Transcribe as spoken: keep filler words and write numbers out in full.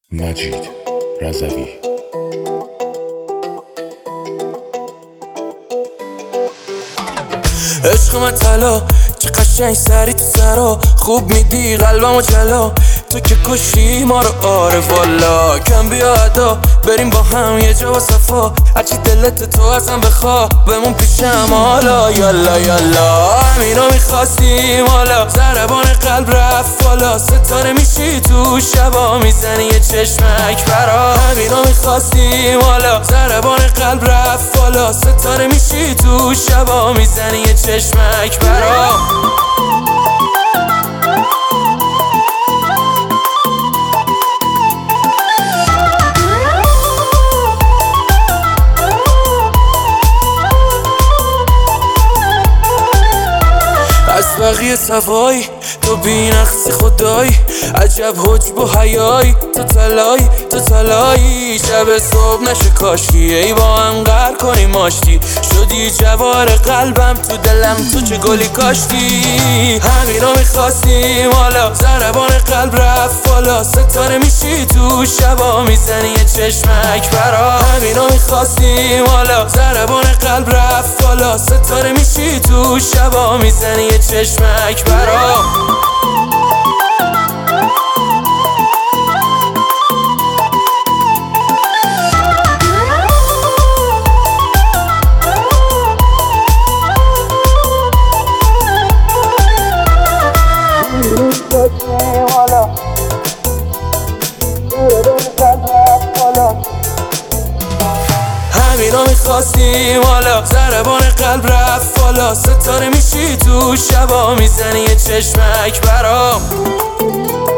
مجید رضوی. عشق من طلا چه قشنگ سری تو سرا، خوب میدی قلبمو جلا، تو که کشی ما رو. آره والا کم بیا ادا بریم با هم یه جا با صفا، هرچی دلت تو ازم بخوا بمون پیشم حالا. یالا یالا همینو میخواستیم حالا، ضربان قلب رفت بالا، ستاره میشی تو شبا میزنی یه چشمک برا. همینو میخواستیم حالا، ضربان قلب رفت بالا، ستاره میشی تو شبا میزنی یه چشمک برا. از بقیه صفایی تو بی نقصی خدایی، عجب حجب و حیایی، تو طلایی تو طلایی. شب صبح نشه کاشکی ای با هم قهر کنیم آشتی، شدی جوار قلبم تو دلم تو چه گلی کاشتی. همینو میخواستیم حالا، ضربان قلب رفت بالا، ستاره میشی تو شبا میزنی یه چشمک برا. همینو میخواستیم حالا، ضربان قلب رفت بالا، ستاره میشی تو شبا میزنی یه چشمک برا. همینو میخواستیم حالا، ضربان قلب رفت بالا، ستاره میشی تو شبا میزنی یه چشمک برا.